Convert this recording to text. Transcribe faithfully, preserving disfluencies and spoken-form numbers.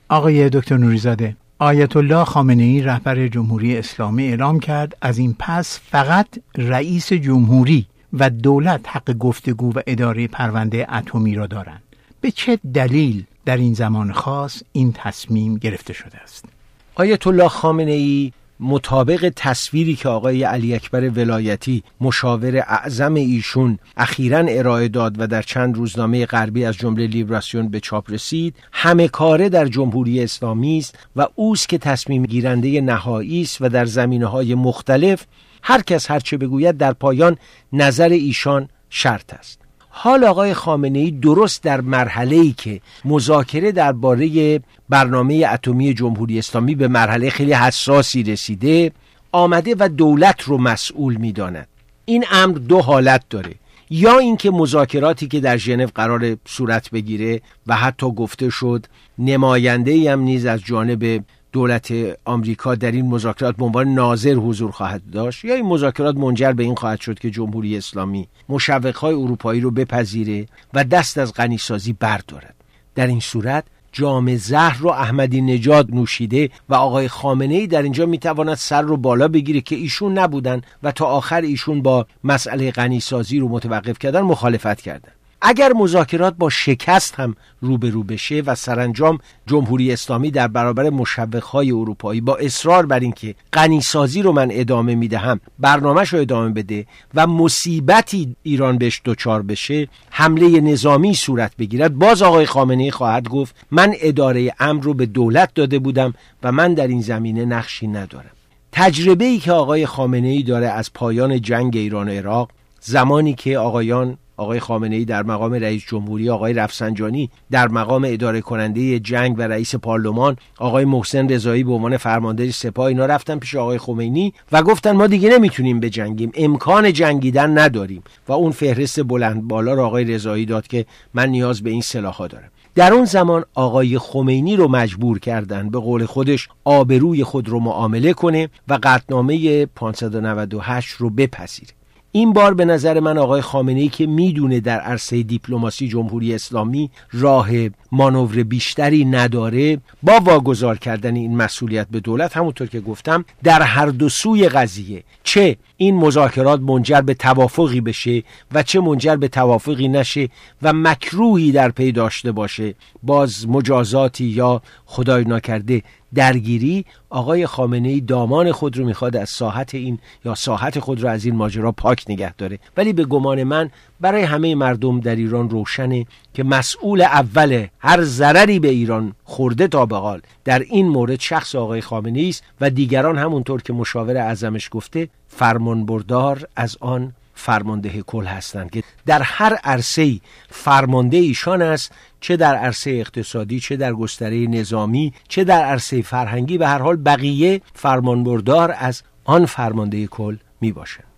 آقای دکتر نوری‌زاده، آیت الله خامنه‌ای رهبر جمهوری اسلامی اعلام کرد از این پس فقط رئیس جمهوری و دولت حق گفتگو و اداره پرونده اتمی را دارند. به چه دلیل در این زمان خاص این تصمیم گرفته شده است؟ آیت الله خامنه‌ای مطابق تصویری که آقای علی اکبر ولایتی مشاور اعظم ایشون اخیراً ارائه داد و در چند روزنامه غربی از جمله لیبراسیون به چاپ رسید، همه کاره در جمهوری اسلامی است و اوست که تصمیم گیرنده نهایی است و در زمینه‌های مختلف هر کس هر چه بگوید در پایان نظر ایشان شرط است. حال آقای خامنه‌ای درست در مرحله‌ای که مذاکره درباره برنامه اتمی جمهوری اسلامی به مرحله خیلی حساسی رسیده، آمده و دولت رو مسئول می‌داند. این امر دو حالت داره: یا اینکه مذاکراتی که در ژنو قرار صورت بگیره و حتی گفته شد نماینده‌ای هم نیز از جانب دولت آمریکا در این مذاکرات به عنوان ناظر حضور خواهد داشت، یا این مذاکرات منجر به این خواهد شد که جمهوری اسلامی مشوق‌های اروپایی رو بپذیره و دست از غنیسازی بردارد. در این صورت جام زهر رو احمدی نژاد نوشیده و آقای خامنه‌ای در اینجا میتواند سر رو بالا بگیره که ایشون نبودن و تا آخر ایشون با مسئله غنیسازی رو متوقف کردن مخالفت کردن. اگر مذاکرات با شکست هم روبرو بشه و سرانجام جمهوری اسلامی در برابر مشوق‌های اروپایی با اصرار بر این که غنیسازی رو من ادامه میدهم برنامه‌ش رو ادامه بده و مصیبتی ایران بهش دچار بشه، حمله نظامی صورت بگیرد، باز آقای خامنه‌ای خواهد گفت من اداره امر رو به دولت داده بودم و من در این زمینه نقشی ندارم. تجربه‌ای که آقای خامنه‌ای داره از پایان جنگ ایران و عراق، زمانی که آقایان آقای خامنه‌ای در مقام رئیس جمهوری، آقای رفسنجانی در مقام اداره کننده جنگ و رئیس پارلمان، آقای محسن رضایی به عنوان فرمانده سپاه، اینا رفتن پیش آقای خمینی و گفتن ما دیگه نمیتونیم بجنگیم، امکان جنگیدن نداریم و اون فهرست بلند بالا رو آقای رضایی داد که من نیاز به این سلاح‌ها دارم. در اون زمان آقای خمینی رو مجبور کردن به قول خودش آبروی خود رو معامله کنه و قطعنامه پانصد و نود و هشت رو بپذیره. این بار به نظر من آقای خامنه‌ای که میدونه در عرصه دیپلماسی جمهوری اسلامی راه مانور بیشتری نداره، با واگذار کردن این مسئولیت به دولت، همونطور که گفتم در هر دو سوی قضیه، چه این مذاکرات منجر به توافقی بشه و چه منجر به توافقی نشه و مکروهی در پی داشته باشه، باز مجازاتی یا خدای ناکرده درگیری، آقای خامنه‌ای دامان خود رو میخواد از ساحت این یا ساحت خود رو از این ماجرا پاک نگه داره. ولی به گمان من برای همه مردم در ایران روشنه که مسئول اول هر ضرری به ایران خورده تا به حال در این مورد شخص آقای خامنه‌ای است و دیگران همونطور که مشاور اعظمش گفته فرمانبردار از آن فرمانده کل هستند که در هر عرصه‌ای فرمانده ایشان است، چه در عرصه اقتصادی، چه در گستره نظامی، چه در عرصه فرهنگی، به هر حال بقیه فرمانبردار از آن فرمانده کل می باشند.